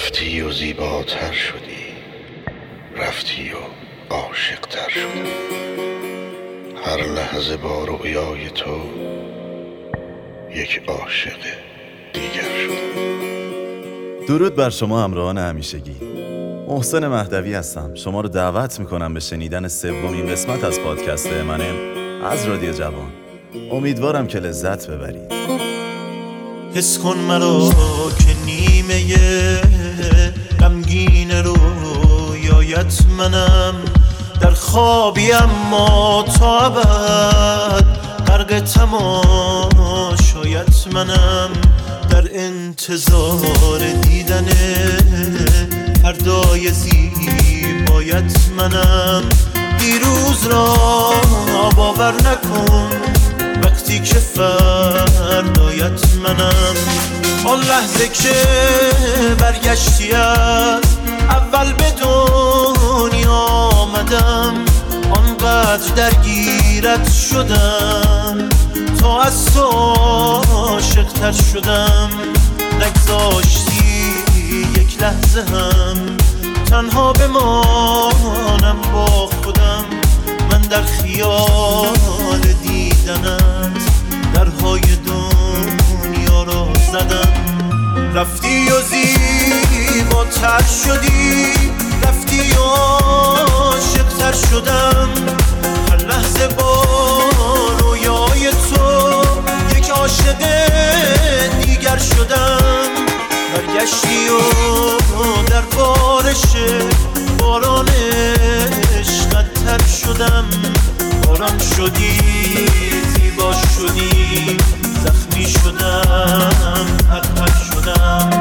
رفتی و زیباتر شدی، رفتی و عاشق‌تر شدم. هر لحظه با رؤیای تو یک عاشق دیگر شدم. درود بر شما همراهان همیشگی. محسن مهدوی هستم. شما رو دعوت میکنم به شنیدن سومین قسمت از پادکست امنم از رادیو جوان. امیدوارم که لذت ببرید. حس کن مرا که نیمه غمگین رویایت منم، در خوابی اما تا ابد غرق تماشایت منم، در انتظار دیدن فردای زیبایت منم. دیروز را باور نکن وقتی که فردایت منم. آن لحظه که برگشتی از اول به دنیا آمدم، آنقدر درگیرت شدم تا از تو عاشق‌تر شدم. نگذاشتی یک لحظه هم تنها بمانم با خودم، من در خیال دیدنت درهای دنیا را زدم. رفتی و زیباتر شدی، رفتی و عاشق‌تر شدم. هر لحظه با رویای تو یک عاشق دیگر شدم. برگشتی و در بارش باران عشقت تر شدم. باران شدی، زیبا شدی، زخمی شدم، پرپر شدم.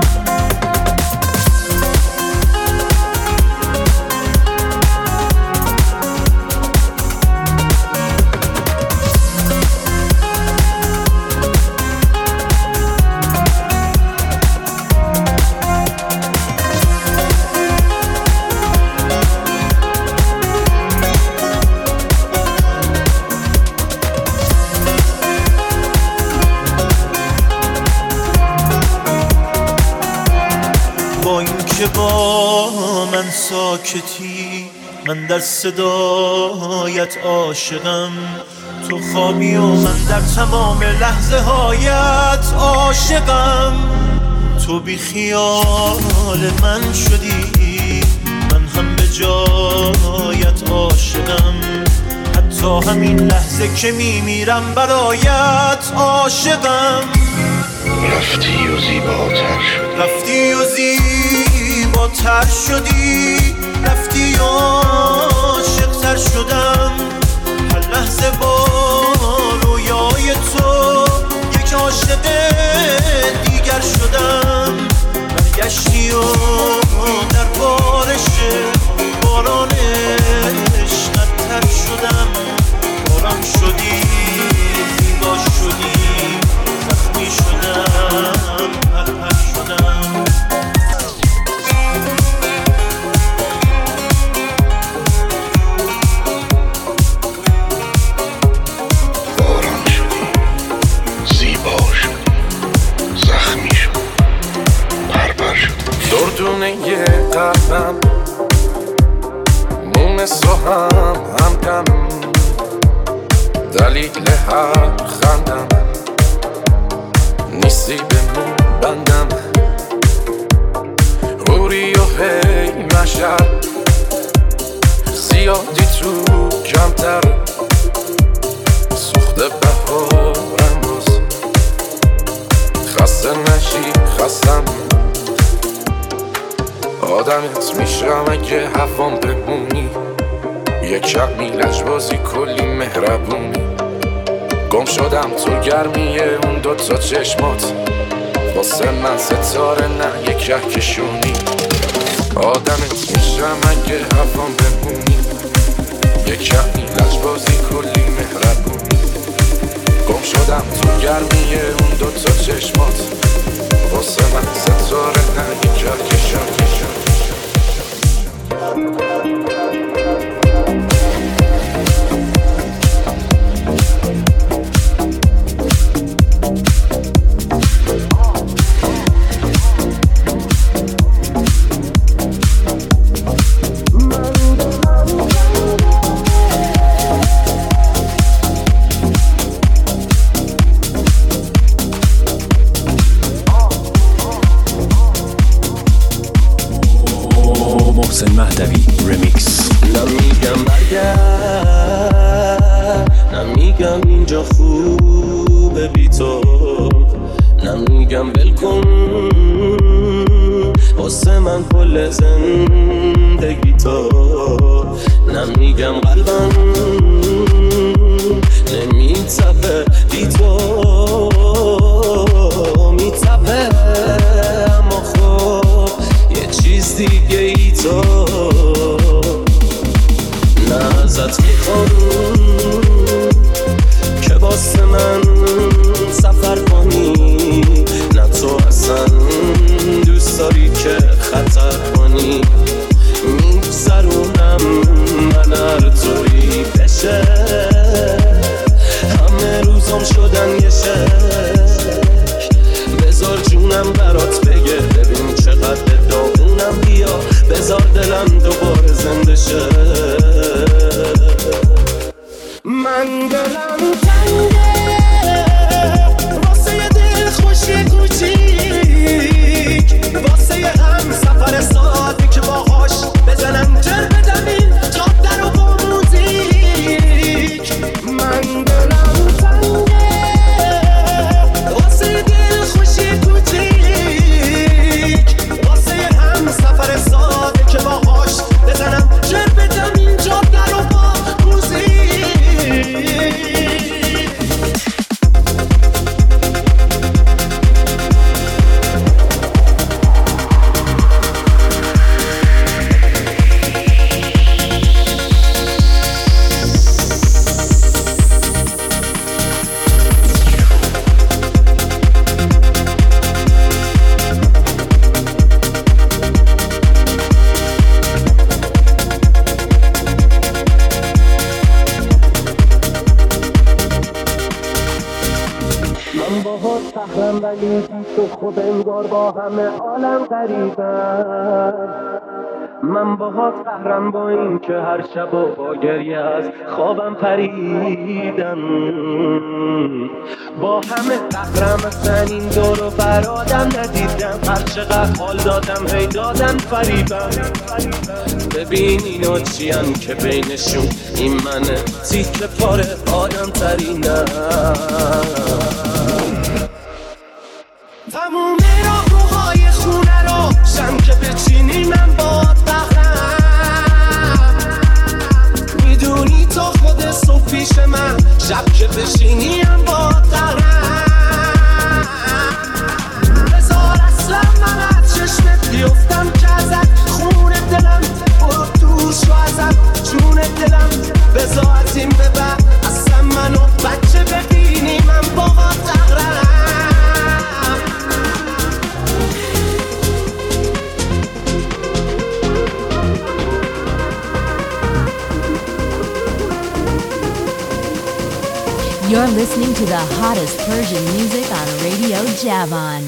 با اینکه با من ساکتی، من در صدایت عاشقم. تو خوابی و من در تمام لحظه هایت عاشقم. تو بی خیال من شدی، من هم به جایت عاشقم. حتی همین لحظه که میمیرم برایت عاشقم. رفتی و زیباتر شدی، رفتی و زیباتر شدی، رفتی و عاشق‌تر شدم. هر لحظه با رویای تو یک عاشق دیگر شدم. برگشتی و در بارش باران عشقت تر شدم. باران شدی، زیبا شدی، زخمی شدم، پرپر شدم. باران شدی، زیبا شدی، زخمی شدی، پرپر شدی. دردونه قلبم مونس و همدم، دلیل هر خندم نیستی به مون بندم. اوری و هی مشهد زیادی تو کمتر، سوخته بهارم باز خسته نشی خستم. آدمت میشم اگه هوام بمونی، یک کمی لجبازی کلی مهربونی. گم شدم تو گرمی اون دوتا چشمات، واسه من ستاره نه یک کهکشونی. آدمت میشم اگه هوام بمونی، یک کمی لجبازی کلی مهربونی. گم شدم تو گرمی اون دوتا چشمات، واسه من ستاره نه یک کهکشونی. محسن مهدوی رمیکس. نمیگم برگرد، نمیگم اینجا خوبه بی تو، نمیگم بلکن واسه من کل زندگی تو، نمیگم قلبم نمیتپه بی تو، میتپه اما خب یه چیز دیگه ای تو. نه ازت میخوام که واسه من سفر کنی، نه تو اصلا دوست داری که خطر کنی، میگذرونم من هر طوری بشه، همه روزام شدن یه شک، بذار جونم برات بگه ببین چقدر داغونم، بیا بذار دلم دوباره زنده شه. من دلم تنگه واسه یه دل خوشی کوچیک، واسه یه هم سفر سادی که باهاش بزنم جر بدم این جاده رو با موزیک. من دلم تنگه واسه یه دل خوشی کوچیک، واسه یه هم سفر سادی که باهاش بزنم جر بدم این جاده رو با موزیک. ولی تو خود انگار با همه عالم غریبم، من باهات قهرم با این که هر شب و با گریه از خوابم پریدم، با همه قهرم اصلا این دور و برادم ندیدم، هر چقدر حال دادم هی دادن فریبم. ببین اینا چیان که بینشون این منه تیکه پاره آدم ترینم، تموم راهروهای خونه رو شم که بچینی من باهات بخرم، میدونی تا خود صبح پیش من، شب که بشینی هم باهات بخرم، بذار اصلا من از چشمت بیفتم که ازت خون دلم برو توش و ازت جون دلم، بذار از این به بعد اصلا منو بچه ببینی من باهات بخرم. You're listening to the hottest Persian music on Radio Javan.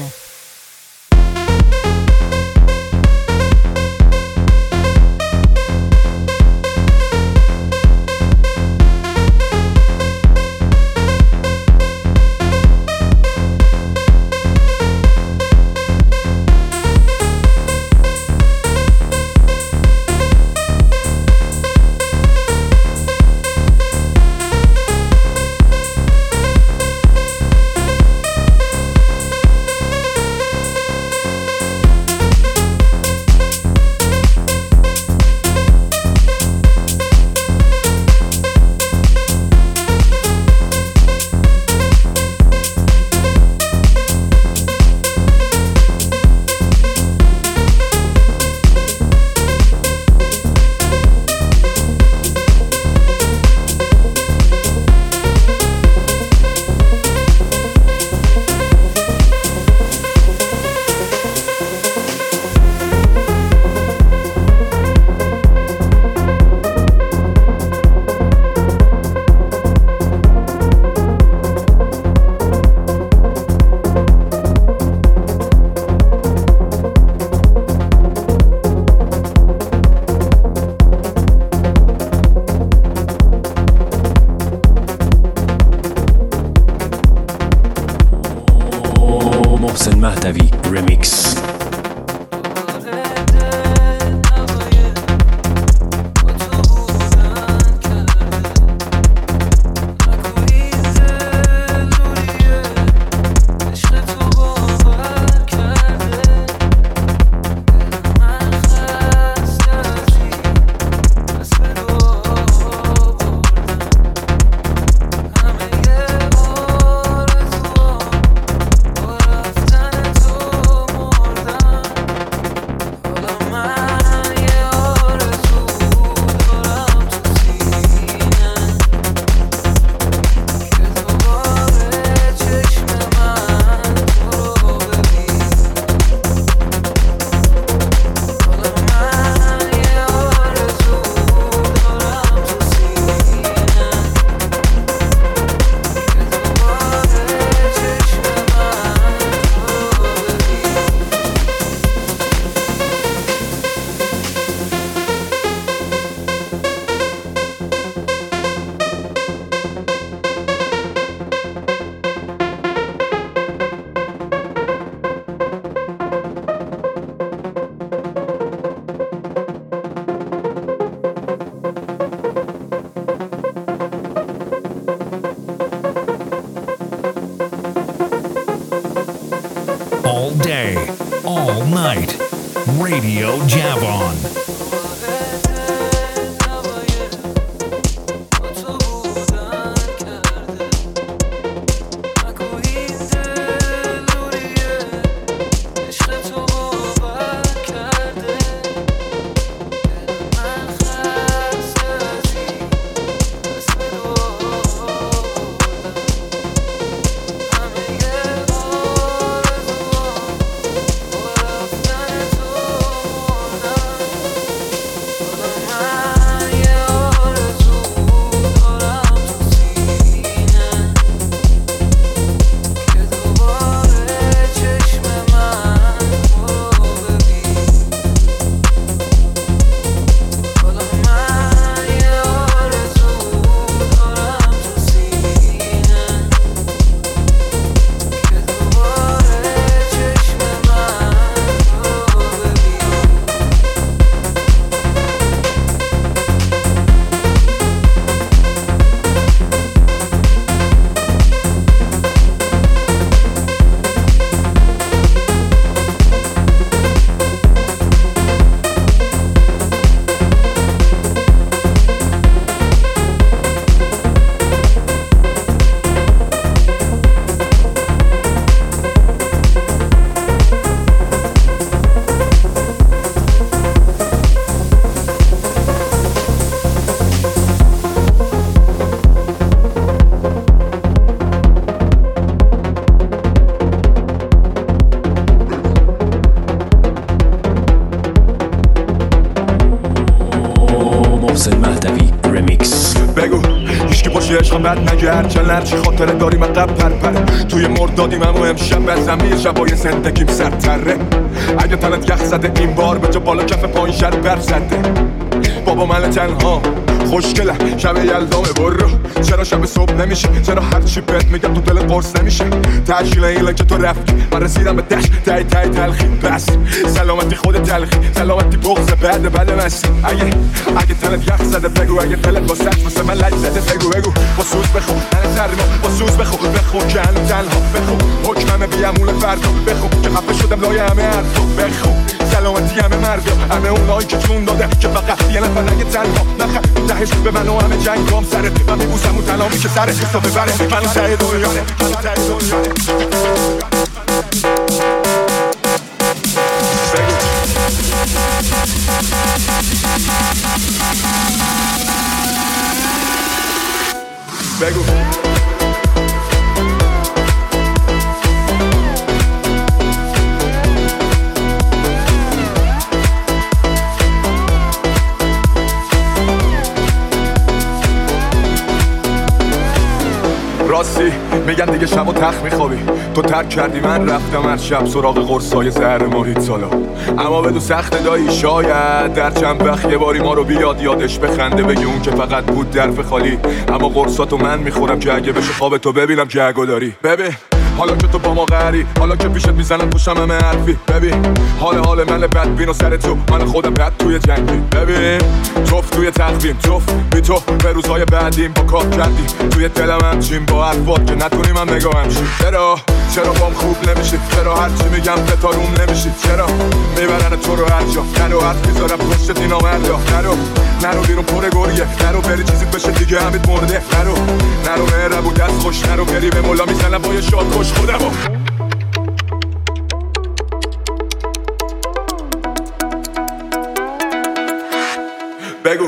night. Radio Javon. بد نگرد چلر چی خاطره داریم عقب پرپره توی مردادیم امو امشب بزم یه شبای زندگیم سرتره اگه تنت یخ زده این بار به جا بالا کف پایین شر بر زده بابا من تنها خوشگله شب یلدامه برو چرا شب صبح نمیشه چرا هرچی بهت میگم تو دل قرص نمیشه تشکیل ایله که تو رفتی من رسیدم به دشت تای تلخی بس سلامتی خود تلخی سلامتی بغض بعد مست اگه تنت یخ زده بگو اگه دلت واسه واسه من لج زده بگو با سوز بخو من ترما با سوز بخو که الان تنها بخو حکمم بیامون فردا بخو که خفه شدم لای همه حرفا بخو سلامتی همه مردا همه اونایی که چون داده که فقط یه نفر نگه تنها نخ تهش به من و همه جنگام سره من میبوسم اون تلامی که سره حساب ببره من ته دنیاره بگو راستی میگن دیگه شب و تخت میخوابی تو ترک کردی من رفتم هر شب سراغ قرصای زهر ماهیت سالا اما بدو سخت دایی شاید در چند وقت یه باری ما رو بیاد یادش بخنده بگی اون که فقط بود درف خالی اما قرصاتو من میخورم که اگه بشه خواب تو ببینم جگو داری ببین حالا که تو با ما قهری حالا که پیشت میزنم پوشم همه حرفی ببین حال من بدبین و سر تو من خودم بد توی جنگی ببین توف توی تقویم توف بی تو به روزهای بعدیم با کار کردی توی دلم همچین با حرفات که نتونیم هم نگاهم شی چرا بام خوب نمیشی چرا هرچی میگم بتاروم نمیشی چرا میبرن تو رو هر جا نرو حرف میذارم پشت اینا مردا نرو بیرون پر گریه نرو بری چیزی بشه دیگه همید مرده نرو مهرب و دست خوش نرو بری به مولا میزنم با یه شاد خوش خودمو بگو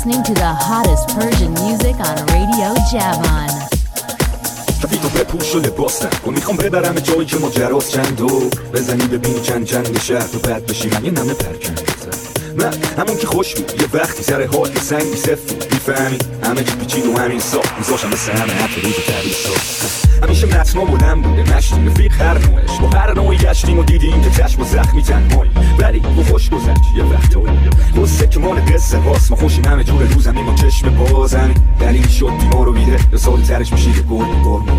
listening to the hottest Persian music on Radio Javon. تو بپوش و لباس نکن میخوام ببرم جایی که ماجراست چند و بزنی ببینی چند شهر تو بد بشی من یه نمه پرکن من همون که خوش بود یه وقتی سر حال که سنگی سفت میفهمی همه چی پیچید و همین ساخت میذاشم مثل همه حتی روز تریسا همیشه متنا بلند بوده نشتیم رفیق هر نوعش با هر نوعی گشتیم و دیدیم که چشم و زخمی تنهایی ولی با خوش گذشت یه وقتایی قصه که مال قصه هاست ما خوشیم همه جور روزمی ما چشم بازمی دلیل شد دیما رو بیده یا سال ترش میشه یه گل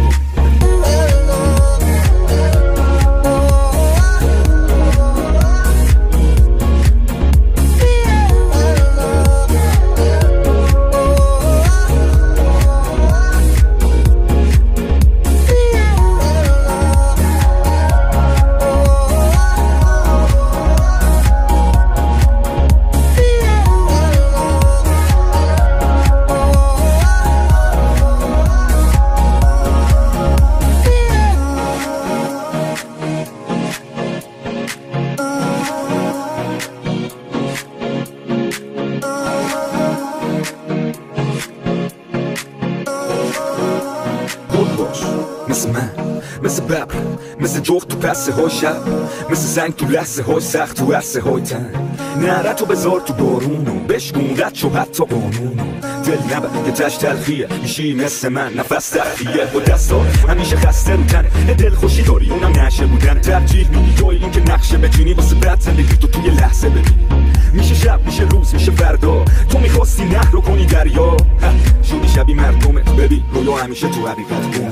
مثل ببر مثل جغد تو پسه های شب مثل زنگ تو لحظه های سخت تو عرصه های تن نره تو بذار تو بارونو بشکون رد شو حتی قانونو دل نبر که تش تلخیه میشی مثل من نفس تخیه با دستا همیشه خسته رو تنه دل خوشی داری اونم نشه بودن ترجیح میدی توی این که نقشه بچینی واسه بد زندگی تو توی لحظه ببینی میشه شب میشه روز میشه فردا تو میخواستی نهر رو کنی دریا شدی شبی مردمت ببین رویا همیشه تو حقیقت گم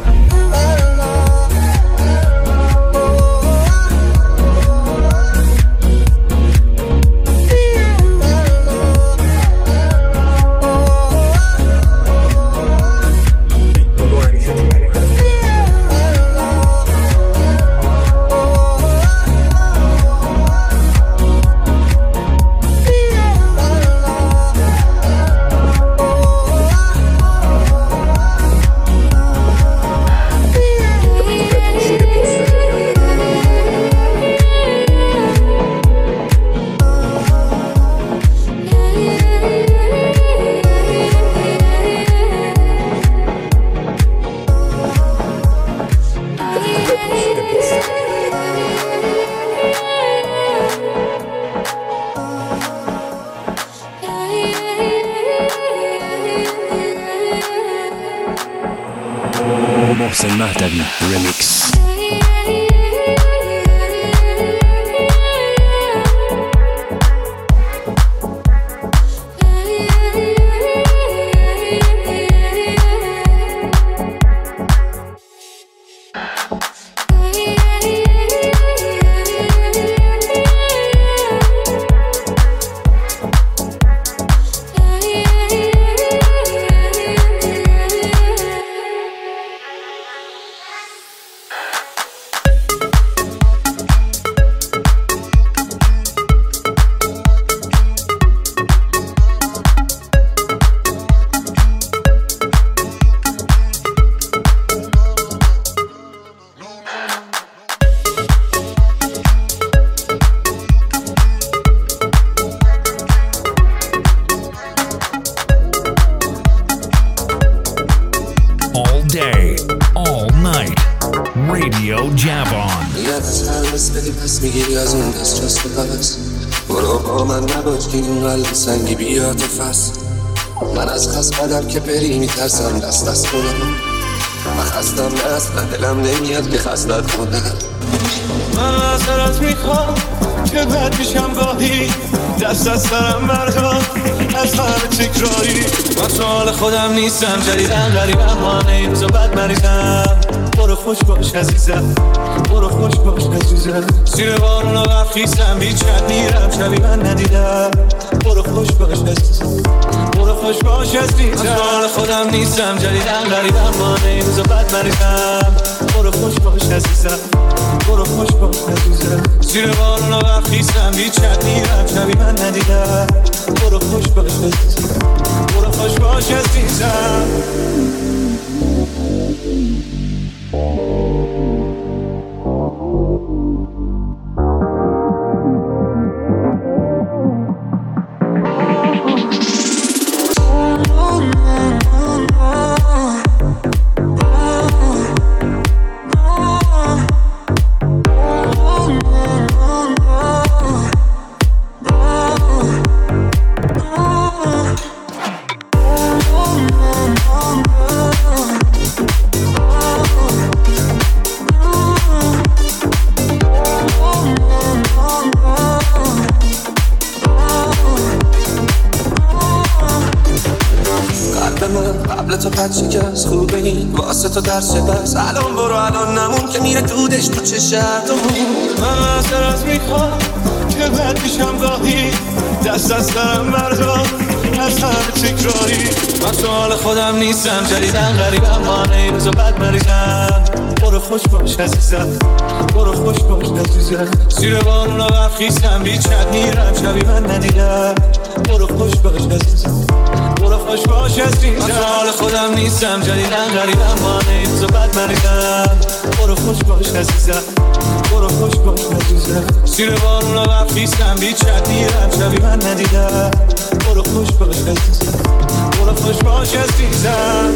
محسن مهدوی ریمیکس. سنگی بیا تو فس من از خست قدم که بری میترسم دست کنم من خستم نه اصلا دلم نمیاد که خستت کنم من از سرت میخوام که بد میشم گاهی دست از سرم بردار از همه تکراری من تو حال خودم نیستم جدیدم غریبم مانه این روزا بد مریضم برو خوش باش عزیزم برو خوش باش عزیزم زیر بارون و برف خیسم بیچت میرم شبی من ندیدم برو خوش باش عزیزم برو خوش باش عزیزم من تو حال خودم نیستم جدیدم غریبم مانه این روزا بد مریضم برو خوش باش عزیزم برو خوش باش عزیزم زیر بارون و برف خیسم بیچت میرم شبی من ندیدم برو خوش باش عزیزم برو خوش باش عزیزم تا پچه که از خوبه این واسه تو درسه بس الان برو الان نمون که میره دودش تو چه شرطمون من از درست میخوام که بد میشم گاهی دست از سرم بردار از همه تکراری من تو حال خودم نیستم جدیدن غریبم مانه این روز و بد مریضم برو خوش باش عزیزم برو خوش باش عزیزم زیر بارون و برخیستم بیچت میرم شبی من ندیدم برو خوش باش عزیزم برو خوش باش عزیزم من تو حال خودم نیستم جدیدن غریبم مانه این روز و بد مریضم برو خوش باش عزیزم برو خوش باش عزیزم زیر بارون و برخیستم بیچت میرم شبی من ندیدم برو خوش باش عزیزم برو خوش باش عزیزم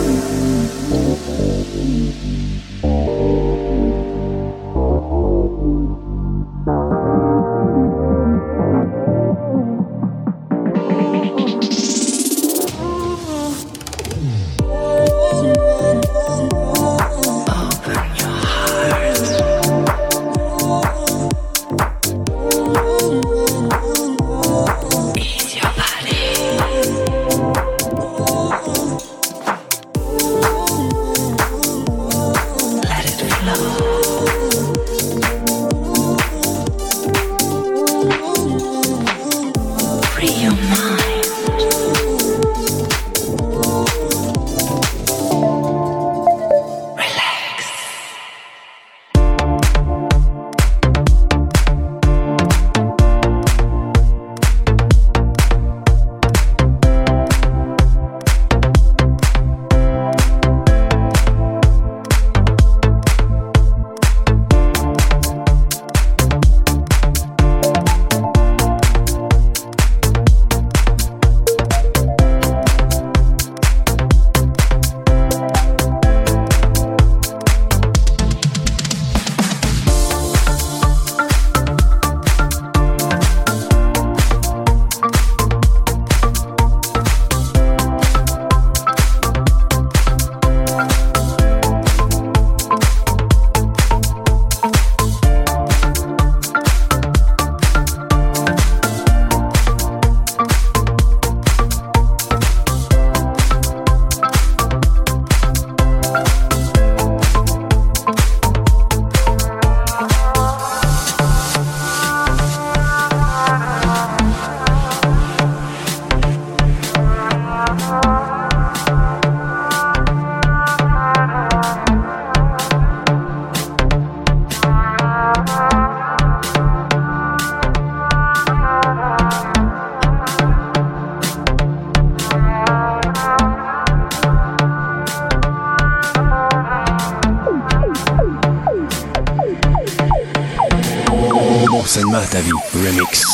محسن مهدوی رمیکس.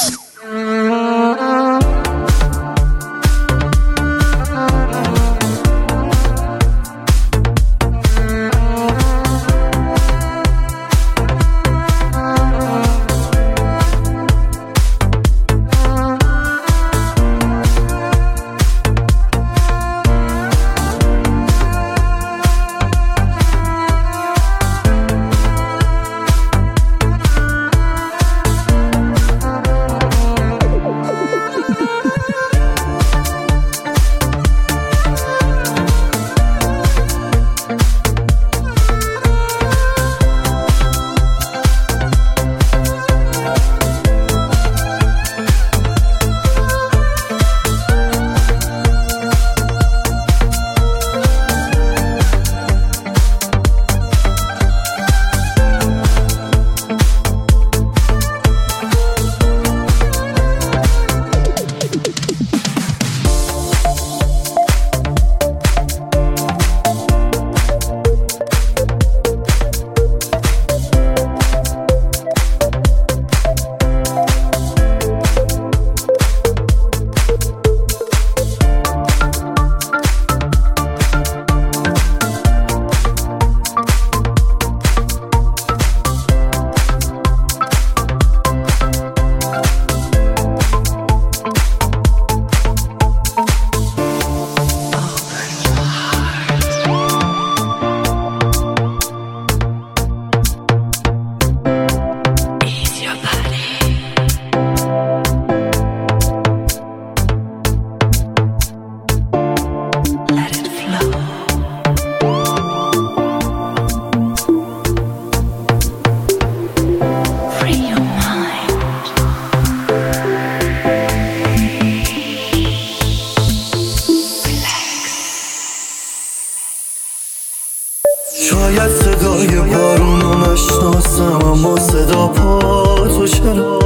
شاید صدای بارونو نشناسم اما صدا پاتو چرا،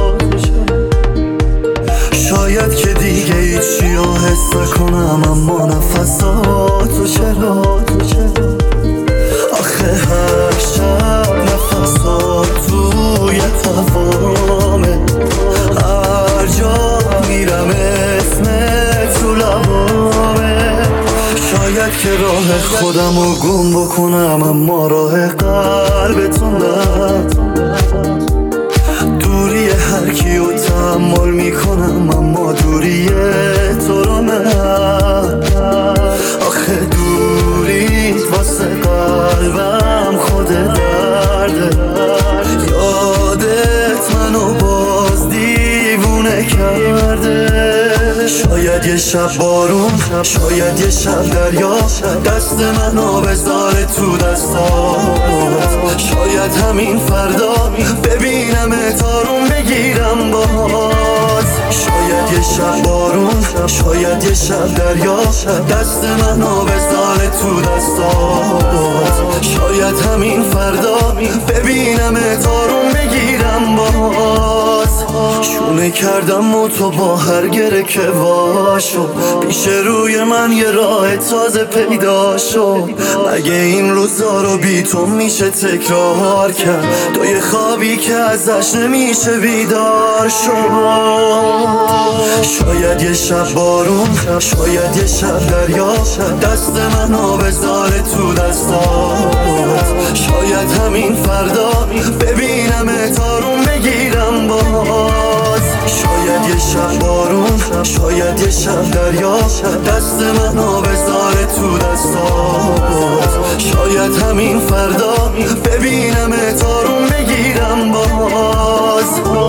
شاید که دیگه هیچی رو حس نکنم اما نفساتو چرا، آخه هر شب نفسات توی هوامه، هر جا میرم اسمت تو لبامه، شاید که راه خودم رو گم بکنم اما راه قلبتون نه، دوری هر کیو تحمل میکنم اما دوری تو رو نه، آخه دوریت واسه قلبم خود درده، یادت منو باز دیوونه کرده، شاید یه شب بارون، شاید یه شب دریا، دست منو بذاره تو دستات، شاید همین فردا ببینم تارون بگیرم باز، شاید یه شب بارون، شاید یه شب دریا، دست منو بذاره تو دستات، شاید همین فردا ببینم تارون بگیرم باز، شونه کردم و تو با هر گره که واشو، پیش روی من یه راه تازه پیدا شد، مگه این روزا رو بی تو میشه تکرار کرد، تو یه خوابی که ازش نمیشه بیدار شد، شاید یه شب بارون، شاید یه شب دریا، دست منو بذاره تو دستات، شاید همین فردا ببینم تارون بگیرم باز، شاید یه شب بارون، شاید یه شب دریا، دست منو بذاره تو دستات، شاید همین فردا ببینم تارون بگیرم باز.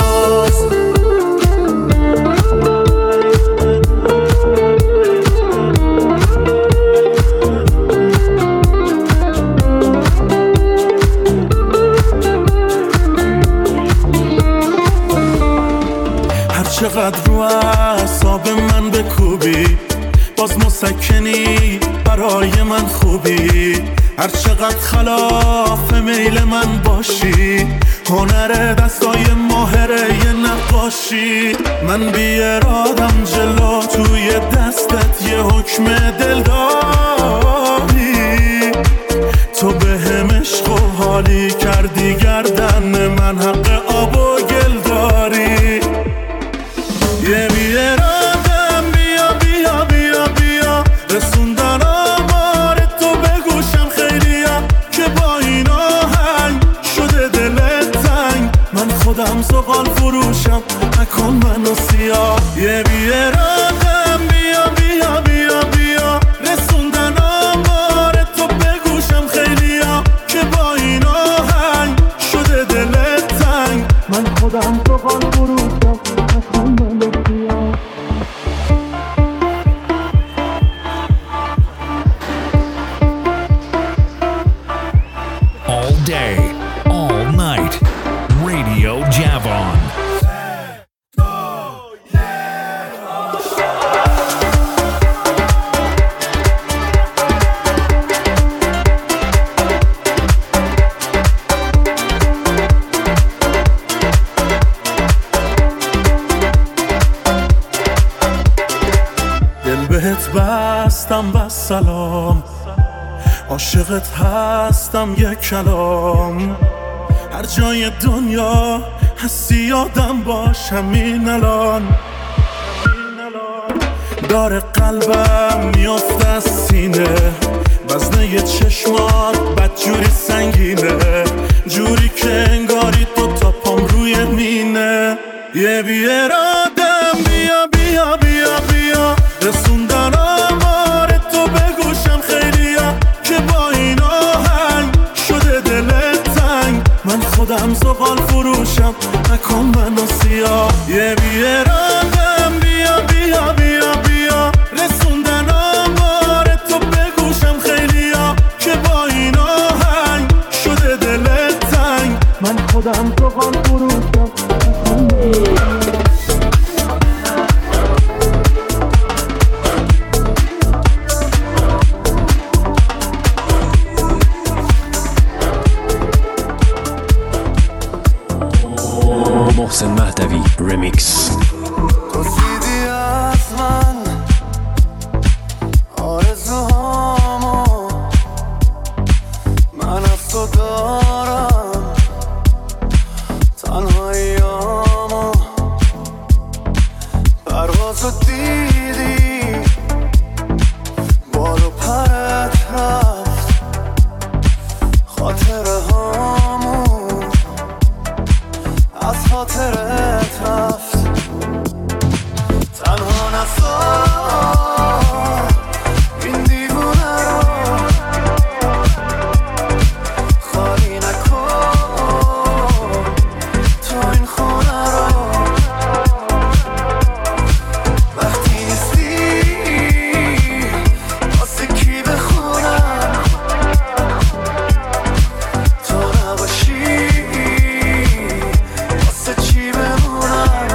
چقدر رو اعصاب من بکوبی باز مسکنی برای من خوبی، هر چقدر خلاف میل من باشی، هنر دستای ماهره یه نقاشی، من بی ارادم جلو توی دستت یه حکم دل داری، تو به هم عشق و حالی کردی گردن من حق آب و گل داری، یه بی ارادم بیا بیا بیا بیا، رسوندن آمار تو به گوشم خیلیا، که با این آهنگ شده دلت تنگ، من خودم زغال فروشم نکن منو سیاه، یه بی ارادم بیا بیا بیا بیا، رسوندن آمار تو به گوشم خیلیا، که با این آهنگ شده دلت تنگ، من خودم زغال فروشم نکن منو سیاه. All day, all night, Radio Javon. دل بهت بستم بس سلام، عاشقت هستم یک کلام، هر جای دنیا هستی یادم باش همین الان، داره قلبم میافته از سینه، وزنه چشمات بدجوری سنگینه، جوری که انگاری تو تا پام روی مینه، یه بی ارادم بیا بیا بیا بیا، رسوندن آمار تو به گوشم خیلیا، که با این آهنگ شده دلت تنگ، من خودم زغال فروشم نکن منو سیاه، یه بی ارادم بیا بیا بیا بیا، رسوندن آمار تو به گوشم خیلیا، که با این آهنگ شده دلت تنگ، من خودم زغال فروشم نکن منو محسن مهدوی رمیکس. توصیدی از من آرزوهامو، من از تو دارم تنهاییامو، پروازو دیدی بال و پرت رفت، خاطره هامون از خاطرت رفت، تنها نسار این دیوونه رو خالی نکن تو این خونه رو، وقتی نیستی واسه کی بخونم، تو نباشی واسه چی بمونم.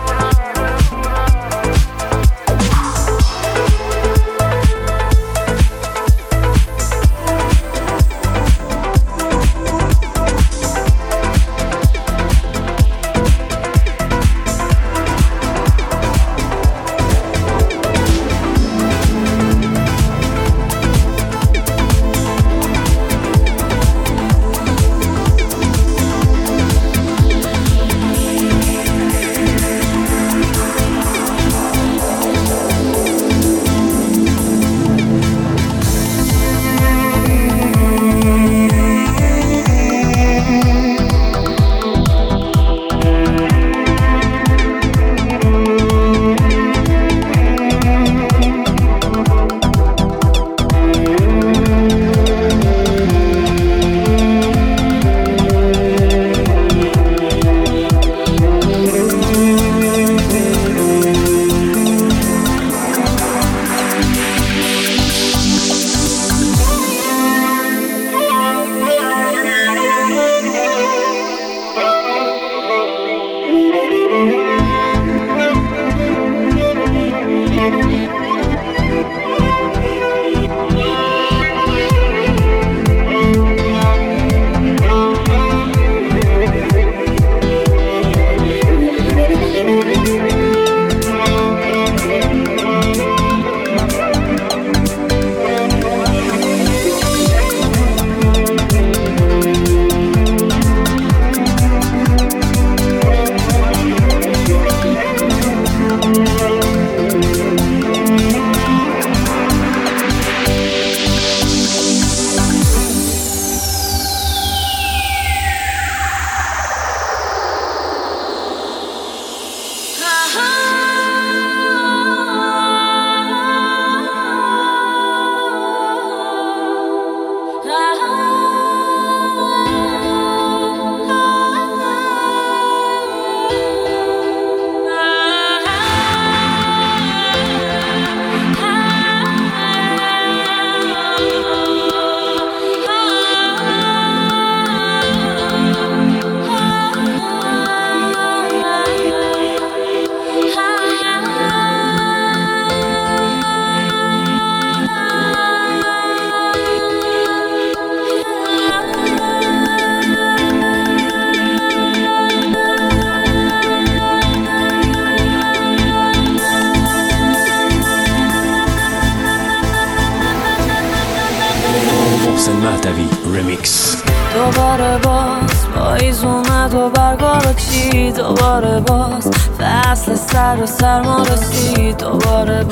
محسن مهدوی رمیکس. دوباره باز پاییز اومد و برگا رو چید، دوباره باز فصل سر و سرما رسید، دوباره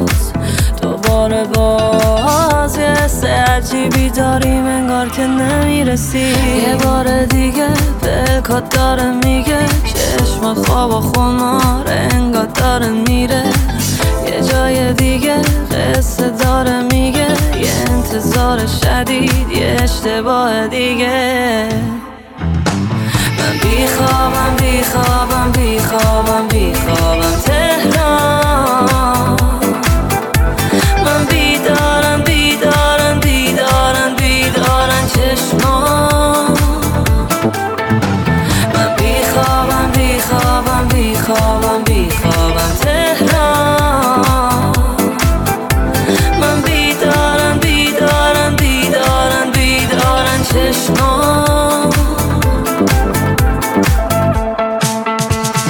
باز یه حس عجیبی داریم انگار که نمیرسی، یه بار دیگه پلکات داره میگه چشمات خواب و خمار انگار داره میره، یه جای دیگه قصه داره میگه یه انتظار شدید یه اشتباه دیگه. من بیخوابم تهران، من بیدارن چشمان، من بیخوابم تهران، من بیدارن چشمان.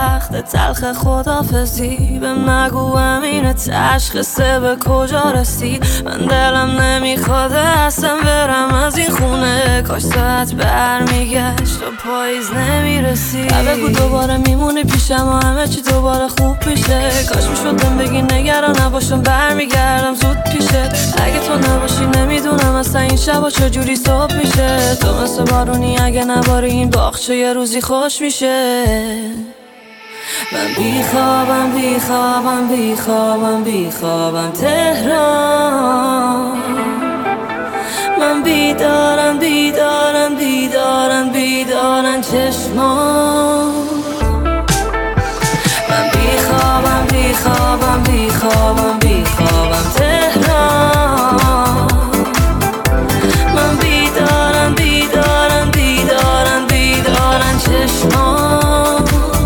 وقت تلخ خدافزی. بهم نگو امین تشخیصه به کجا رسید. من دلم نمیخواد اصلا برم از این خونه. کاش ساعت برمیگشت و پاییز نمیرسید. بگو دوباره میمونی پیشم و همه چی دوباره خوب میشه. کاش میشدم بگی نگران نباشم برمیگردم زود پیشت. اگه تو نباشی نمیدونم اصلا این شبا چجوری صبح میشه. تو مثل بارونی اگه نباری این باغچه یه روزی خوش میشه. من بیخوابم بیخوابم بیخوابم بیخوابم تهران. من بیدارم بیدارم بیدارم بیدارم چشمان. من بیخوابم بیخوابم بیخوابم بیخوابم تهران. من بیدارم بیدارم بیدارم بیدارم چشمان.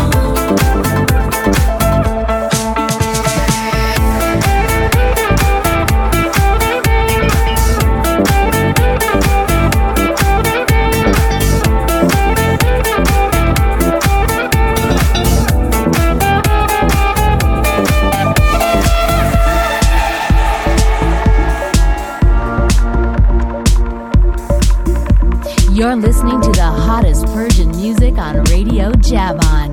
You're listening to the hottest Persian music on Radio Javan.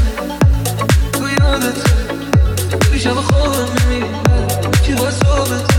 شب خوابم میمیره که با صحبت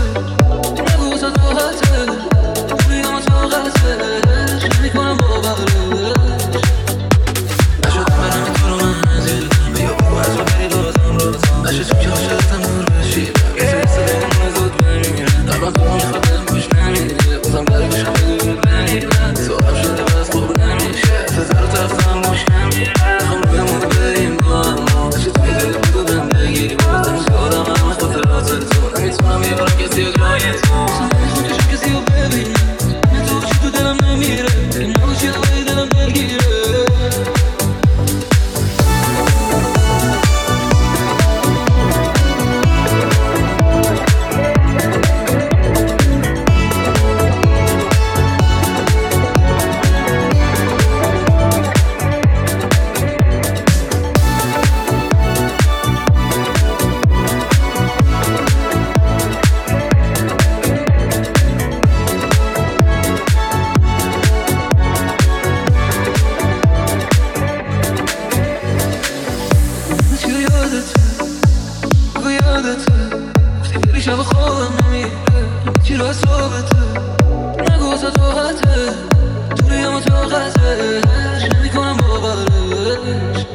شب خوابم نمیره کی رو صحبته نگو واسه توحته دوریم و طاقتش نمیکنم باورش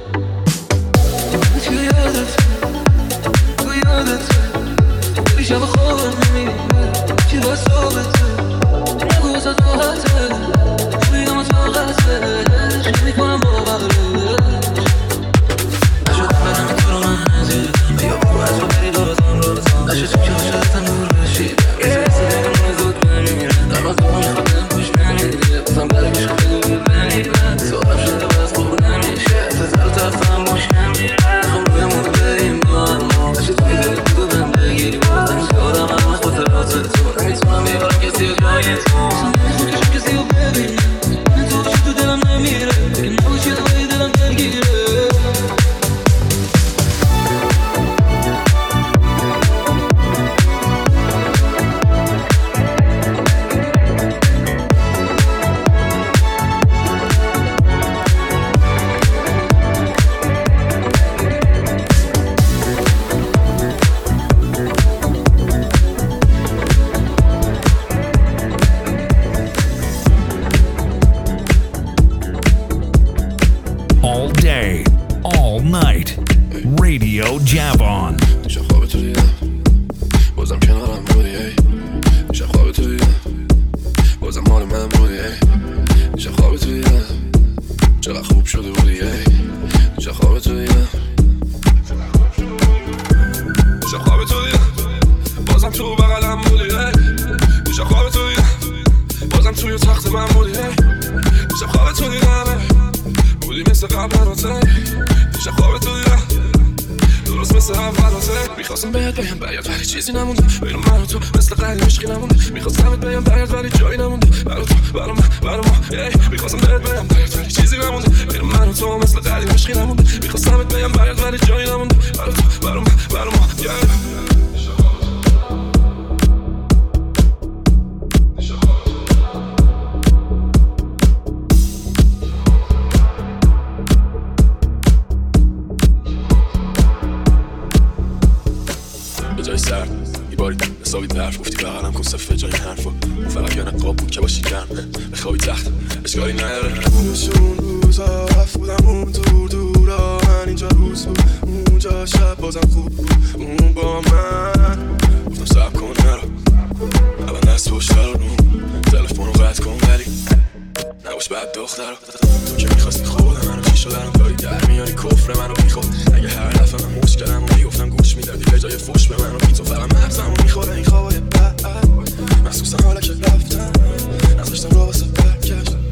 تو یادته کی شب خوابم نمیره کی رو صحبته نگو واسه توحته دوریم و طاقتش نمیکنم باورش نشدم برم تو رو من نزیدم یا برو از رو بری روزم نشدم که شدتم نور بشید سیدم زود بمیرم در وقت من خودم خوش نمیده بازم برگش خود رو بمیرم صحبم شده باز خوب نمیشه تزر و تفهم باش نمیره خب بمون بریم با هم نشد توی دل بودو بهم بگیری بازم شدم همه خاطرات تو نمیتونم بیارم کسی رو جای تو نمیخوام کسی رو ببینم من تو باشی تو دلم نمیره که نباشی دوباره دلم دلگیره All day, all night, Radio Javon. دیشب خواب تو دیدم بازم کنارم بودی دیشب خواب تو دیدم بازم مال من بودی دیشب خواب تو دیدم چقدر خوب شده بودی دیشب خواب تو دیدم دیشب خواب تو دیدم بازم تو بغلم بودی دیشب خواب تو دیدم بازم توی تخت من بودی دیشب خواب تو دیدم بودی مثل قبلاته دیشب خواب تو دیدم درست مثل اولاته میخواستم بهت بگم باید ولی چیزی نمونده بین من و تو مثل قدیم عشقی نمونده میخواستم بهت بگم باید ولی جایی نمونده برا تو برا ما میخواستم بهت بگم باید ولی چیزی نمونده بین من و تو مثل قدیم عشقی نمونده میخواستم بهت بگم باید ولی جایی نمونده برا تو برا ما حسابی برف گفتی بغلم کن صفحه جای حرفا اون فقط یه نقاب بود که باشی گرم بخوابی تخت اشکالی نداره اون روزا رفت بودم اون دورا من اینجا روز بود اونجا شب بازم خوب بود اون با من گفتم صبر کن نرو اول دست پشت رو تلفن رو قطع کن ولی نباش بد دختر تو که میخواستی خود منو چی شدن داری در میاری کفر منو بیخود اگه هر دفعه من مشکلم رو میگفتم گوش میدادی به جای فوش به منو بی تو فقط مغزم رو میخوره این خوابای بد محسوسم حالا که رفتم نذاشتم رو واسه برگشت